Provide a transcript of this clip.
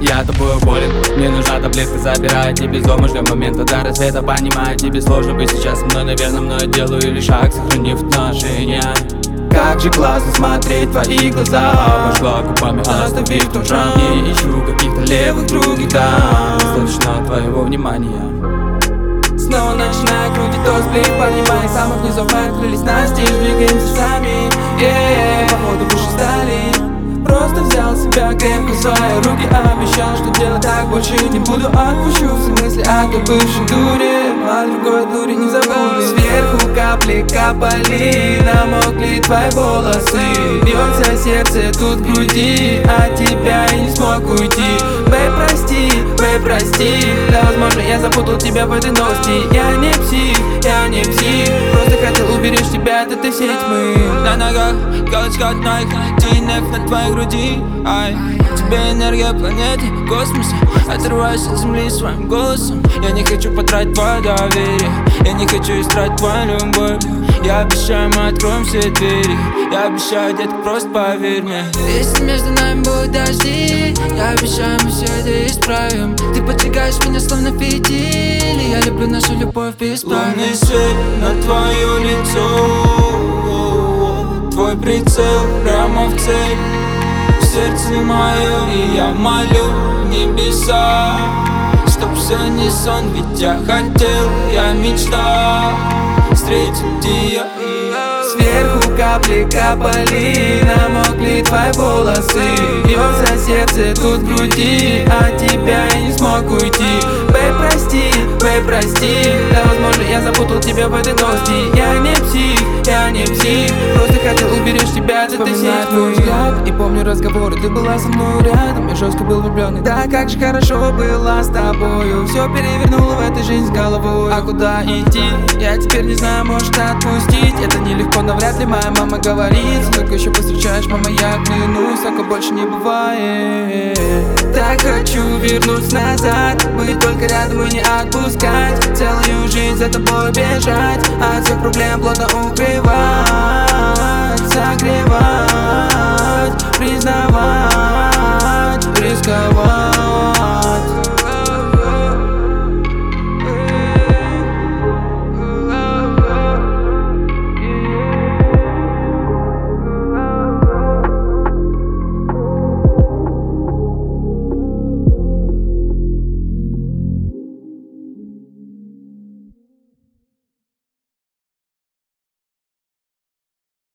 Я тобою болен, мне нужна таблетка, забирает не без дома, ждем момента до рассвета. Понимаю, тебе сложно быть сейчас со мной, наверное, мною делаю лишь шаг, сохранив отношения. Как же классно смотреть твои глаза, обожгла губами, оставив тот шрам. Не ищу каких-то левых других дам, достаточно твоего внимания. Снова начинаю крутить тот сплит, поднимая самых низов, мы открылись настежь, двигаемся сами, походу выше стали. Просто взял себя крепко в свои руки, обещал, что делать так больше не буду. Отпущу все мысли о той бывшей дуре, о другой дуре не забуду. Сверху капли капали, намокли твои волосы. Бьется сердце тут в груди, от тебя я не смог уйти. Бэй, прости, да, возможно, я запутал тебя в этой новости. Я не псих, просто хотел уберечь тебя от этой всей тьмы. На ногах, галочка от Nike, TNF на твоей груди, ай. Тебе энергия планеты, космоса. Отрываюсь от земли своим голосом. Я не хочу потратить твое доверие, я не хочу истратить твою любовь. Я обещаю, мы откроем все двери, я обещаю, детка, просто поверь мне. Если между нами будут дожди, я обещаю, мы все это исправим. Ты поджигаешь меня словно фитиль, я люблю нашу любовь без правил. Лунный свет на твое лицо, твой прицел прямо в цель, в сердце моем. И я молю небеса, чтоб все не сон, ведь я хотел, я мечтал встретить ее. Сверху капли капали, намокли твои волосы. Бьется сердце тут в груди, от тебя я не смог уйти. Бэй, прости, да, возможно, я запутал тебя в этой новости. Я не псих, просто хотел уберечь тебя от этой всей твой взгляд. И помню разговоры, ты была со мной рядом, я жестко был влюбленный. Да, как же хорошо было с тобою, все перевернуло в этой жизни с головой. А куда идти, я теперь не знаю, может отпустить. Это нелегко, но вряд ли моя мама говорит. Только еще повстречаешь, мама, я клянусь, так больше не бывает. Так хочу вернуться назад, быть только рядом и не отпускать. Целую жизнь за тобой бежать, от всех проблем плотно укрывать, согревать, признавать.